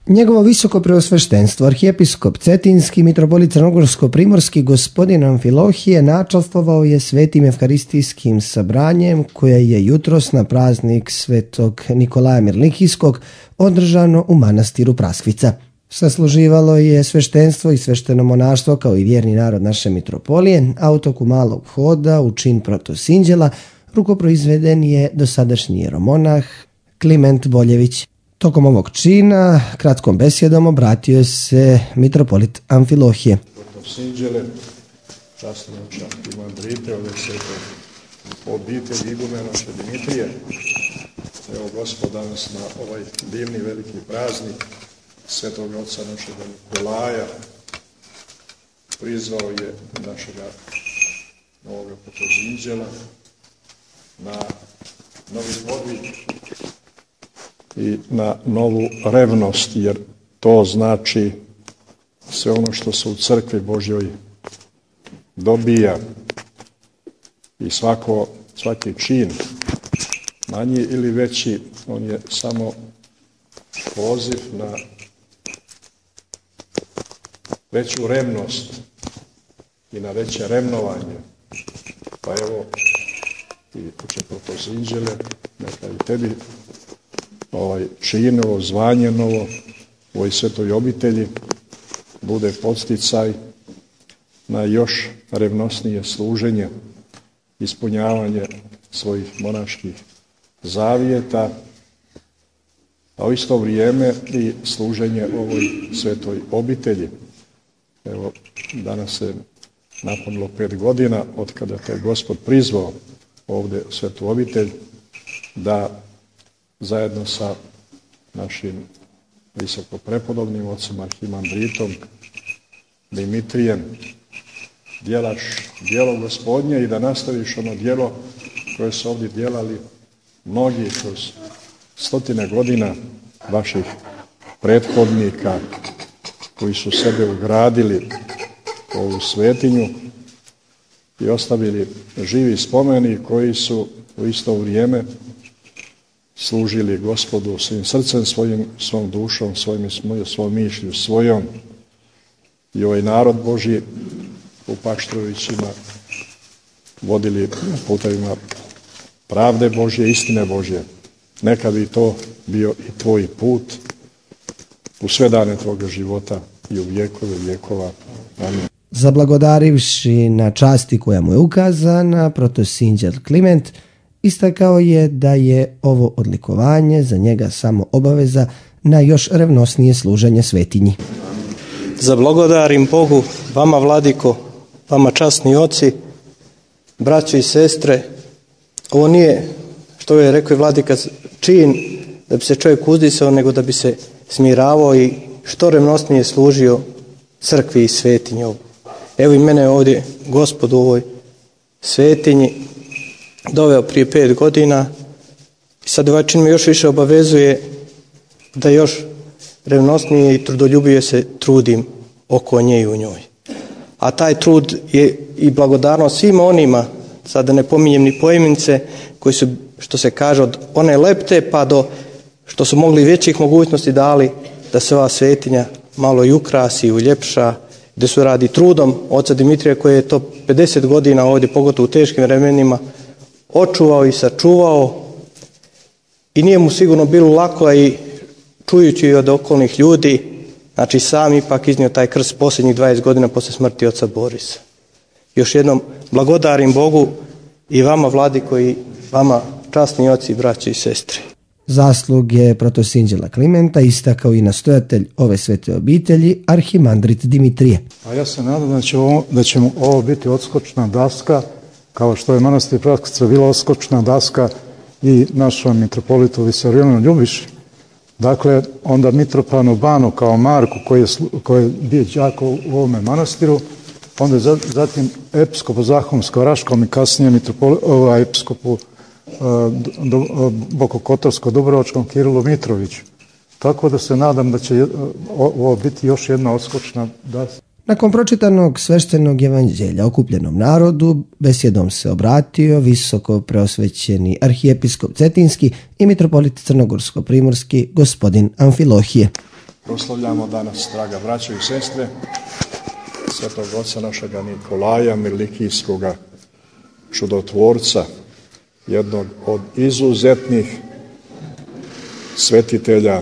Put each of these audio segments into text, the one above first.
Njegovo visoko preosveštenstvo, arhijepiskop Cetinski, mitropolit Crnogorsko-primorski, gospodin Amfilohije, načastvovao je svetim evharistijskim sabranjem koje je jutros na praznik svetog Nikolaja Mirlikijskog održano u manastiru Praskvica. Sasluživalo je sveštenstvo i svešteno monaštvo kao i vjerni narod naše mitropolije, a u toku malog hoda u čin protosinđela rukoproizveden je dosadašnji jeromonah Kliment Boljević. Tokom ovog čina kratkom besjedom obratio se mitropolit Amfilohije. Protosinđele, časnoća Imandrite, ove svete obitelji igumena naše Dimitrije. Evo Gospod danas na ovaj divni veliki praznik svetog oca našega Nikolaja prizvao je našega novoga protosinđela na novi podvig i na novu revnost, jer to znači sve ono što se u crkvi Božjoj dobija i svaki čin, manji ili veći, on je samo poziv na veću revnost i na veće revnovanje. Pa evo, ti uče protosinđele, neka i tebi čin, ovo zvanje novo u ovoj svetoj obitelji bude podsticaj na još revnosnije služenje, ispunjavanje svojih monaških zavjeta, a u isto vrijeme i služenje ovoj svetoj obitelji. Evo, danas se napunilo 5 godina od kada te Gospod prizvao ovdje u svetu obitelj da zajedno sa našim visoko prepodobnim ocem arhimandritom Dimitrijem djelaš djelo Gospodnje i da nastaviš ono djelo koje su ovdje djelali mnogi kroz 100 godina vaših prethodnika koji su sebe ugradili u ovu svetinju i ostavili živi spomeni koji su u isto vrijeme služili Gospodu svojim srcem, svom dušom, svojom mišlju, svojom. I ovaj narod Božji u Paštorovićima vodili putevima pravde Božje, istine Božje. Neka bi to bio i tvoj put u sve dane tvoga života i u vjekove vjekova. Amin. Zablagodarivši na časti koja mu je ukazana, protosinđel Kliment istakao je da je ovo odlikovanje za njega samo obaveza na još revnosnije služenje svetinji. Zablagodarim Bogu, vama vladiko, vama časni oci, braćo i sestre. Ovo nije, što je rekao vladika, čin da bi se čovjek uzdisao, nego da bi se smiravao i što revnosnije služio crkvi i svetinji. Evo i mene ovdje Gospod u ovoj svetinji doveo prije 5 godina i sad ovaj čin me još više obavezuje da još revnosnije i trudoljubije se trudim oko nje i u njoj. A taj trud je i blagodarnost svima onima, sad da ne pominjem ni poimence, koji su, što se kaže, od one lepte pa do što su mogli većih mogućnosti dali da se ova svetinja malo i ukrasi i uljepša, gdje su radi trudom oca Dimitrija koji je to 50 godina ovdje, pogotovo u teškim vremenima, očuvao i sačuvao i nije mu sigurno bilo lako, a i čujući od okolnih ljudi, znači sam ipak iznio taj krst posljednjih 20 godina poslije smrti oca Borisa. Još jednom blagodarim Bogu i vama vladiko i vama časni oci, braći i sestre. Zasluge protosinđela Klimenta istakao i nastojatelj ove svete obitelji, arhimandrit Dimitrije. A ja se nadam da će ovo biti odskočna daska, kao što je manastir Praskvica bila odskočna daska i našom mitropolitu Visorijanu Ljubiši. Dakle, onda mitropanu Banu kao Marku koji je bio đak u ovome manastiru, onda zatim episkopu Zahumsko-Raškom i kasnije episkopu Bokokotorsko-Dubrovačkom Kirilu Mitroviću. Tako da se nadam da će ovo biti još jedna odskočna daska. Nakon pročitanog sveštenog evanđelja okupljenom narodu, besjedom se obratio visoko preosvećeni arhijepiskop Cetinski i mitropolit Crnogorsko-primorski gospodin Amfilohije. Proslavljamo danas, draga braćo i sestre, svetog oca našega Nikolaja Mirlikijskoga, čudotvorca, jednog od izuzetnih svetitelja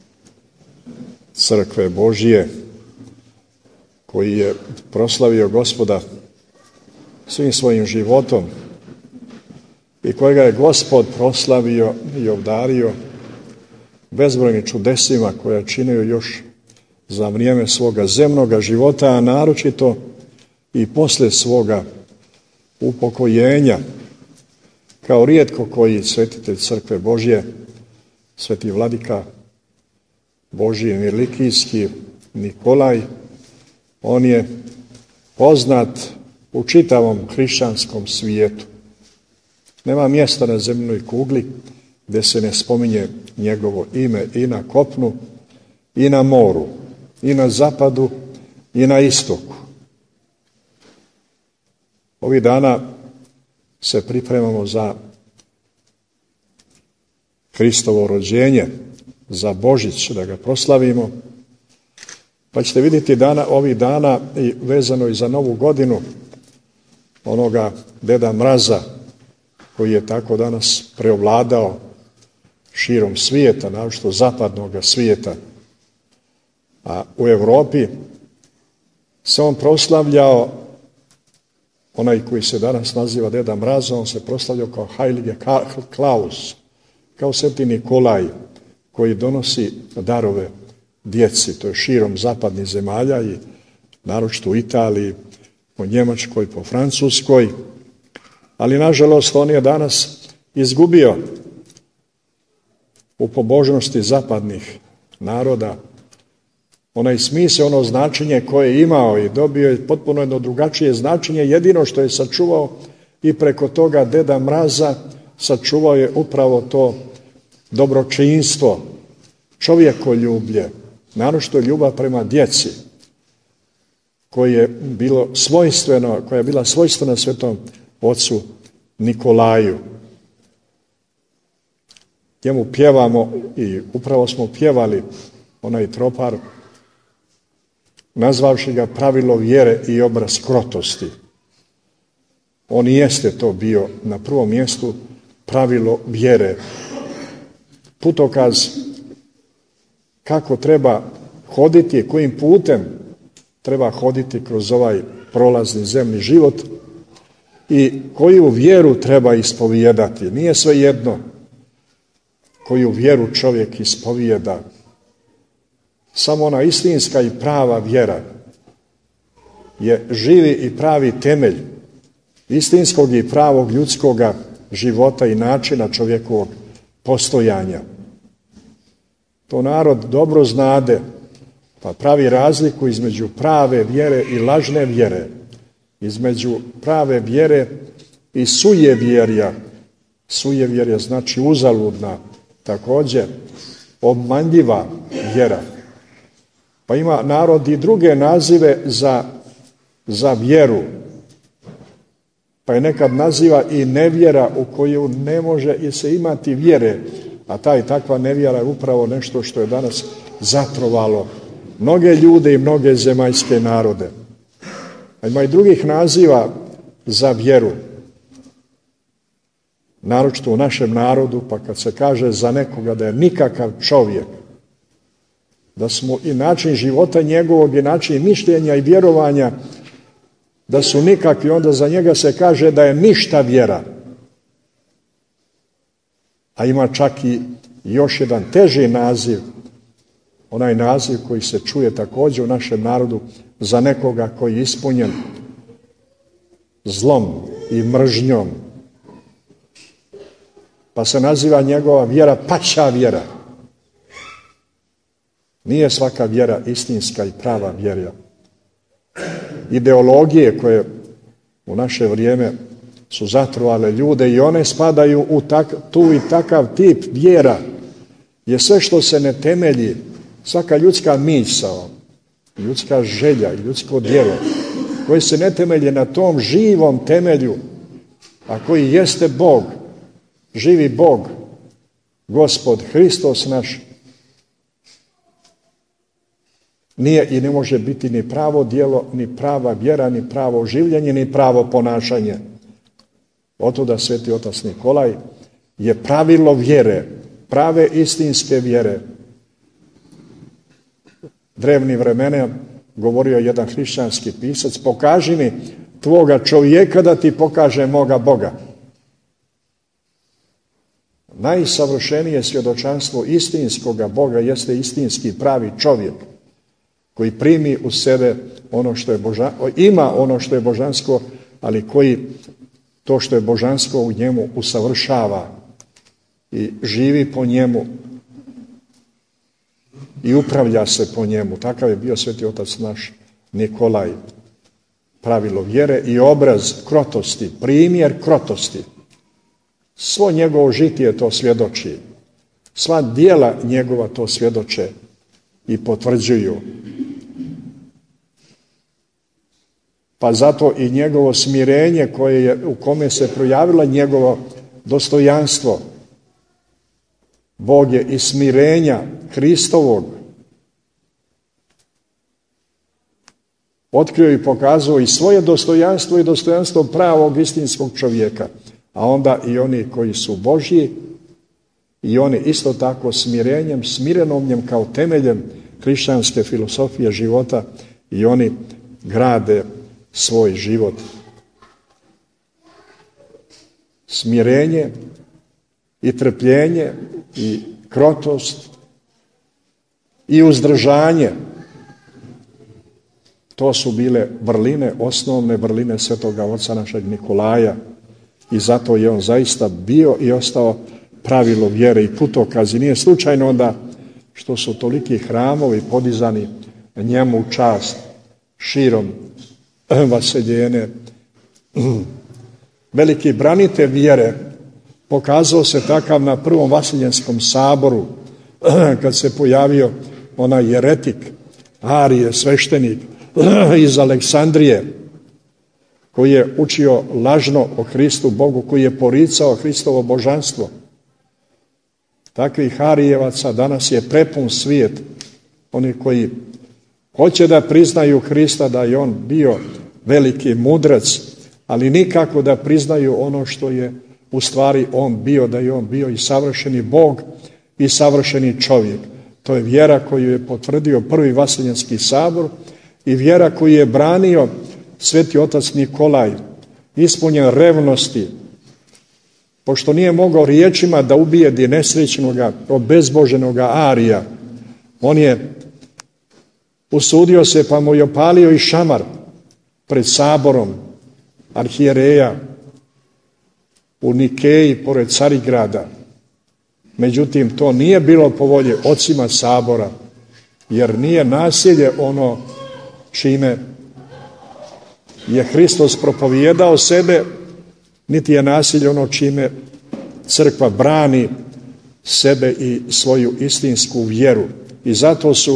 Crkve Božije, koji je proslavio Gospoda svim svojim životom i kojega je Gospod proslavio i obdario bezbrojnim čudesima koja je činio još za vrijeme svoga zemnoga života, a naročito i poslije svoga upokojenja, kao rijetko koji svetitelj Crkve Božje, sveti vladika Božji Mirlikijski Nikolaj. On je poznat u čitavom hrišćanskom svijetu. Nema mjesta na zemljinoj kugli gdje se ne spominje njegovo ime i na kopnu, i na moru, i na zapadu, i na istoku. Ovih dana se pripremamo za Hristovo rođenje, za Božić, da ga proslavimo. Pa ćete vidjeti ovih dana i vezano i za Novu godinu onoga Deda Mraza koji je tako danas preovladao širom svijeta, naročito zapadnog svijeta. A u Europi se on proslavljao, onaj koji se danas naziva Deda Mraza, on se proslavljao kao Heilige Klaus, kao sveti Nikolaj, koji donosi darove djeci. To je širom zapadnih zemalja i naročito u Italiji, po Njemačkoj, po Francuskoj. Ali nažalost on je danas izgubio u pobožnosti zapadnih naroda onaj smisao, ono značenje koje je imao i dobio je potpuno jedno drugačije značenje. Jedino što je sačuvao i preko toga Deda Mraza sačuvao je upravo to dobročinstvo, čovjekoljublje, naročito ljubav prema djeci, koja je bila svojstvena svetom ocu Nikolaju. Njemu pjevamo i upravo smo pjevali onaj tropar, nazvavši ga pravilo vjere i obraz krotosti. On i jeste to bio na prvom mjestu, pravilo vjere, putokaz kako treba hoditi, kojim putem treba hoditi kroz ovaj prolazni zemni život i koju vjeru treba ispovijedati. Nije svejedno koju vjeru čovjek ispovijeda. Samo ona istinska i prava vjera je živi i pravi temelj istinskog i pravog ljudskoga života i načina čovjekovog postojanja. To narod dobro znade, pa pravi razliku između prave vjere i lažne vjere, između prave vjere i sujevjerja. Sujevjerja znači uzaludna, također obmanljiva vjera. Pa ima narod i druge nazive za vjeru. Pa je nekad naziva i nevjera u koju ne može se imati vjere, a ta i takva nevjera je upravo nešto što je danas zatrovalo mnoge ljude i mnoge zemaljske narode. A ima i drugih naziva za vjeru, naročito u našem narodu, pa kad se kaže za nekoga da je nikakav čovjek, da smo i način života njegovog i način mišljenja i vjerovanja da su nikakvi, onda za njega se kaže da je ništa vjera. A ima čak i još jedan teži naziv, onaj naziv koji se čuje također u našem narodu za nekoga koji je ispunjen zlom i mržnjom. Pa se naziva njegova vjera paća vjera. Nije svaka vjera istinska i prava vjera. Ideologije koje u naše vrijeme su zatrovale ljude i one spadaju u tu i takav tip vjera, je sve što se ne temelji, svaka ljudska misao, ljudska želja i ljudsko djelo, koje se ne temelje na tom živom temelju, a koji jeste Bog, živi Bog, Gospod Hristos naš, nije i ne može biti ni pravo djelo, ni prava vjera, ni pravo življenje, ni pravo ponašanje. Otuda Sveti otac Nikolaj je pravilo vjere, prave istinske vjere. Drevnih vremena govorio jedan hrišćanski pisac, pokaži mi tvoga čovjeka da ti pokaže moga Boga. Najsavršenije svjedočanstvo istinskoga Boga jeste istinski pravi čovjek koji primi u sebe ono što je ima ono što je božansko, ali koji to što je božansko u njemu usavršava i živi po njemu i upravlja se po njemu. Takav je bio Sveti otac naš Nikolaj. Pravilo vjere i obraz krotosti, primjer krotosti. Svo njegovo žitije to svjedoči. Sva djela njegova to svjedoče i potvrđuju. Pa zato i njegovo smirenje u kome se projavilo njegovo dostojanstvo. Bog je iz smirenja Hristovog otkrio i pokazao i svoje dostojanstvo i dostojanstvo pravog istinskog čovjeka. A onda i oni koji su Božji i oni isto tako smirenjem, smirenomljem kao temeljem hrišćanske filosofije života i oni grade svoj život. Smirenje i trpljenje i krotost i uzdržanje, to su bile vrline, osnovne vrline svetoga oca našeg Nikolaja i zato je on zaista bio i ostao pravilo vjere i putokaz. I nije slučajno onda što su toliki hramovi podizani njemu u čast širom Vaseljene. Veliki branitelj vjere pokazao se takav na prvom Vasiljenskom saboru kad se pojavio onaj jeretik Arije, sveštenik iz Aleksandrije koji je učio lažno o Hristu Bogu, koji je poricao Hristovo božanstvo. Takvih Arijevaca danas je prepun svijet. Oni koji hoće da priznaju Hrista da je on bio veliki mudrac, ali nikako da priznaju ono što je u stvari on bio, da je on bio i savršeni Bog i savršeni čovjek. To je vjera koju je potvrdio prvi Vasiljenski sabor i vjera koju je branio Sveti otac Nikolaj, ispunjen revnosti, pošto nije mogao riječima da ubijedi nesrećnoga, obezboženoga Arija. On je usudio se pa mu je opalio i šamar pred saborom arhijereja u Nikeji pored Carigrada. Međutim, to nije bilo po volji ocima sabora, jer nije nasilje ono čime je Hristos propovijedao sebe, niti je nasilje ono čime crkva brani sebe i svoju istinsku vjeru. I zato su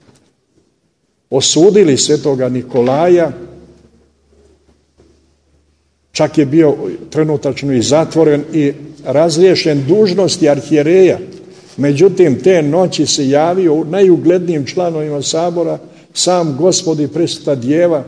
osudili svetoga Nikolaja, čak je bio trenutačno i zatvoren i razriješen dužnosti arhijereja. Međutim, te noći se javio najuglednijim članovima sabora sam Gospod i presveta djeva,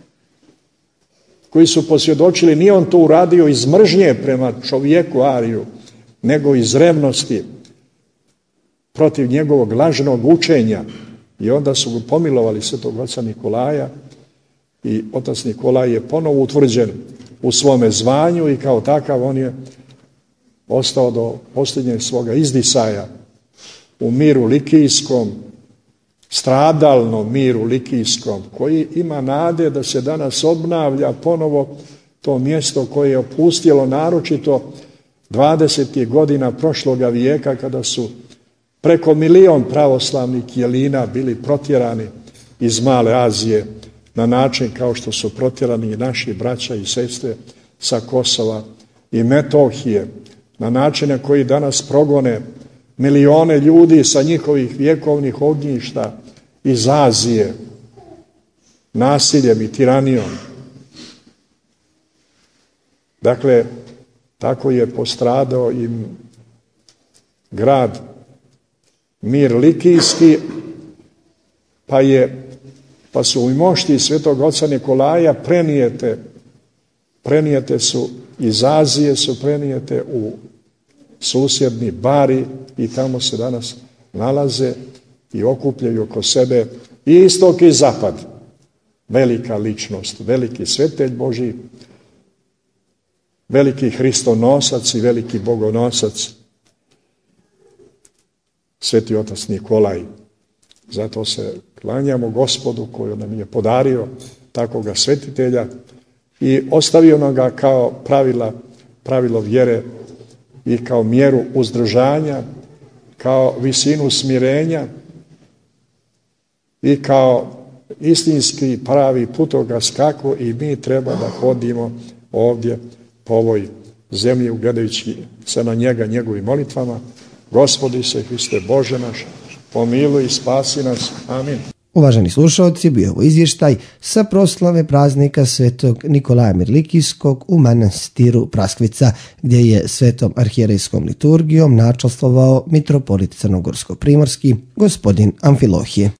koji su posvjedočili, nije on to uradio iz mržnje prema čovjeku Ariju, nego iz revnosti protiv njegovog lažnog učenja. I onda su ga pomilovali svetog oca Nikolaja i otac Nikolaj je ponovo utvrđen u svome zvanju i kao takav on je ostao do posljednjeg svoga izdisaja u miru likijskom, stradalnom miru likijskom, koji ima nade da se danas obnavlja ponovo to mjesto koje je opustilo naročito 20. godina prošloga vijeka kada su preko 1 milion pravoslavnih jelina bili protjerani iz Male Azije na način kao što su protjerani i naši braća i sestre sa Kosova i Metohije, na načine koji danas progone milione ljudi sa njihovih vjekovnih ognjišta iz Azije, nasiljem i tiranijom. Dakle, tako je postradao i grad Mir likijski, pa je pa su i mošti svetog oca Nikolaja prenijete su iz Azije, su prenijete u susjedni Bari i tamo se danas nalaze i okupljaju oko sebe i istok i zapad. Velika ličnost, veliki svetelj Božji, veliki hristonosac i veliki bogonosac, sveti otac Nikolaj. Zato se klanjamo Gospodu koji nam je podario takvoga svetitelja i ostavio nam ga kao pravilo vjere i kao mjeru uzdržanja, kao visinu smirenja i kao istinski pravi putokaz kako i mi treba da hodimo ovdje po ovoj zemlji ugledajući se na njega, njegovim molitvama. Gospodi se Hriste Bože naš, pomiluj i spasi nas. Amin. Uvaženi slušalci, bio ovo izvještaj sa proslave praznika svetog Nikolaja Mirlikijskog u manastiru Praskvica, gdje je svetom arhijerejskom liturgijom načastvovao mitropolit Crnogorsko-primorski gospodin Amfilohije.